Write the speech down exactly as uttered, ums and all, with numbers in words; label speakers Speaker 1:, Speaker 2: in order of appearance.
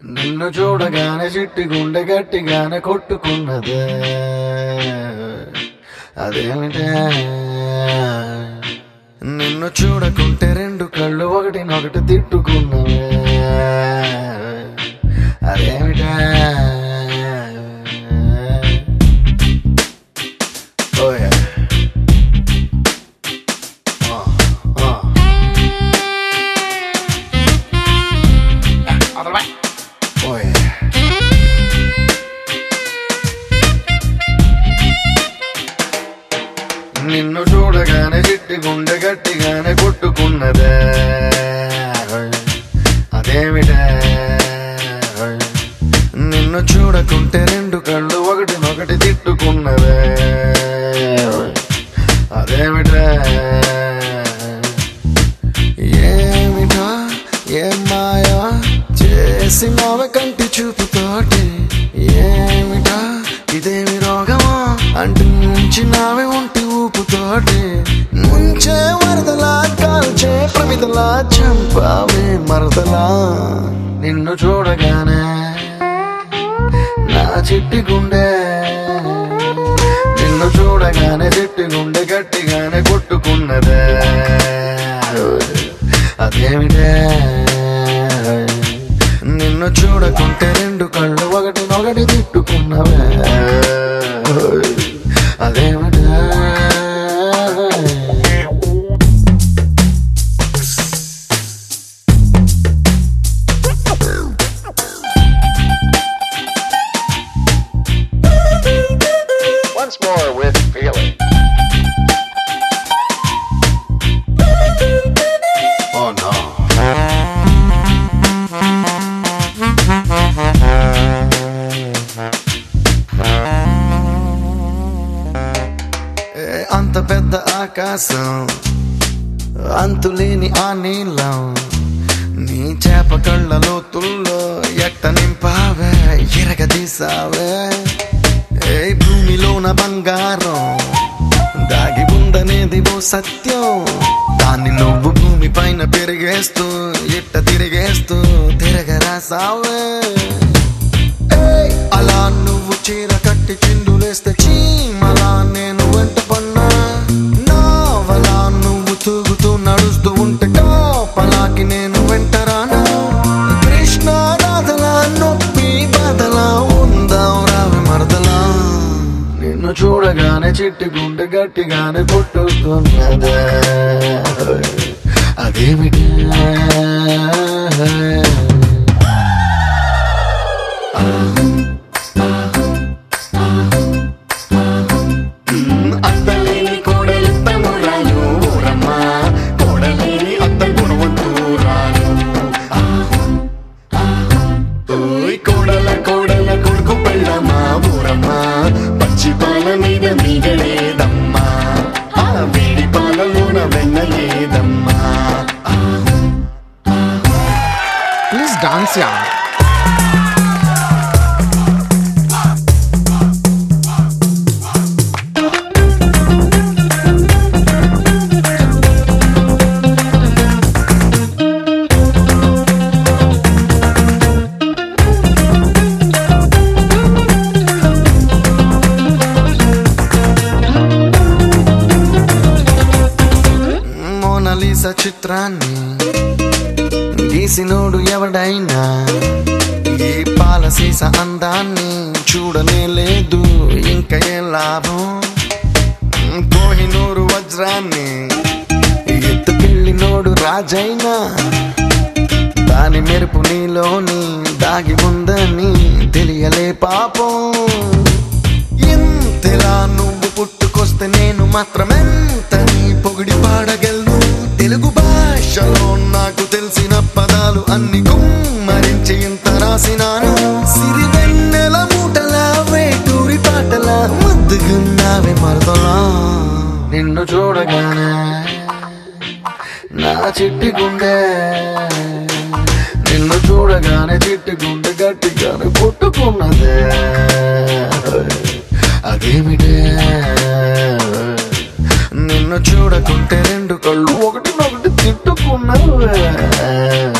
Speaker 1: నిన్ను చూడగానే చిట్టి గుండె గట్టిగానే కొట్టుకున్నదే అదేమిటే నిన్ను చూడకుంటే రెండు కళ్ళు ఒకటినొకటి తిట్టుకున్నవే అదేమిటే ఓయే నిన్ను చూడగానే చిట్టి గుండె గట్టిగానే కొట్టుకున్నదే అదేమిటే నిన్ను చూడకుంటే రెండు కళ్ళు ఒకటినొకటి తిట్టుకున్నదే అదేమిటే ఏమిటా ఏం మాయా చేసి మావ కంటి చూపుతోటి ఏమిటా ఇదేమి రోగమా అంటు నుంచి నావే ఉంటి ఊపుతోటి ముంచే వరదలా కాల్చే ప్రమిదలా చంపావే మరదలా నిన్ను చూడగానే నా చిట్టి గుండె నిన్ను చూడగానే చిట్టి గుండె గట్టిగానే కొట్టుకున్నదే అదేమిటే నిన్ను చూడకుంటే రెండు కళ్ళు ఒకటినొకటి తిట్టుకున్నవే అదేమిటే
Speaker 2: Once more with feeling.
Speaker 1: Oh no. అంత పెద్ద ఆకాశం అంతులేని ఆ నీలం నీ చేప కళ్ళ లోతుల్లో ఎట్ట నింపావే ఎరగదీసావే ఏ భూమిలోన బంగారం దాగి ఉందనేది ఓ సత్యం దాన్ని నువ్వు భూమి పైన పెరిగేస్తూ ఇట్ట తిరిగేస్తూ తిరగరాసావే అలా నువ్వు చీర కట్టి చిందులేస్తే చీమలా నేను వెంట పన్నా నావలా నువ్వు తూగుతూ నడుస్తూ ఉంటే టాపలాకి నేను వెంటరానా కృష్ణ రాధలా నొప్పి బాధలా ఉందాం రావి మరదలా నిన్ను చూడగానే చిట్టి గుండె గట్టిగానే కొట్టుకున్నదే అదేమిటి
Speaker 2: అత్తలేని కోడలు తమ్మురాలు ఊరమ్మా కోడలేని అత్త గుణవంతురాలు కోడల కోడల కొడుకు పెళ్ళమ్మా ఊరమ్మా పచ్చి పాల మీద మీగలేదమ్మా ఆ వేడి పాలలోన వెన్నలేదమ్మా
Speaker 3: ప్లీజ్ డాన్స్ యా
Speaker 1: మోనాలిసా చిత్రాన్ని గీసినోడు ఎవడైనా ఈ పాలసీస అందాన్ని చూడనే లేదు ఇంకా ఏ లాభం కోహినూరు వజ్రాన్ని ఎత్తుకెళ్ళినోడు రాజైనా దాని మెరుపు నీలోని దాగి ఉందని తెలియలే పాపం ఇంతలా నువ్వు పుట్టుకొస్తే నేను మాత్రమెంతని పొగిడి పాడగలను తెలుగు భాషలో నాకు తెలిసిన పదాలు అన్ని కుమ్మరించి ఇంత రాసినాను సిరివెన్నెల మూటలా వేటూరి పాటలా ముద్దుగున్నావే మరదలా నిన్ను చూడగానే నా చిట్టి గుండె నిన్ను చూడగానే చిట్టి గుండె గట్టిగానే కొట్టుకున్నదే అదేమిటే నిన్ను చూడకుంటే రెండు కళ్ళు ఒకటినొకటి తిట్టుకున్నావే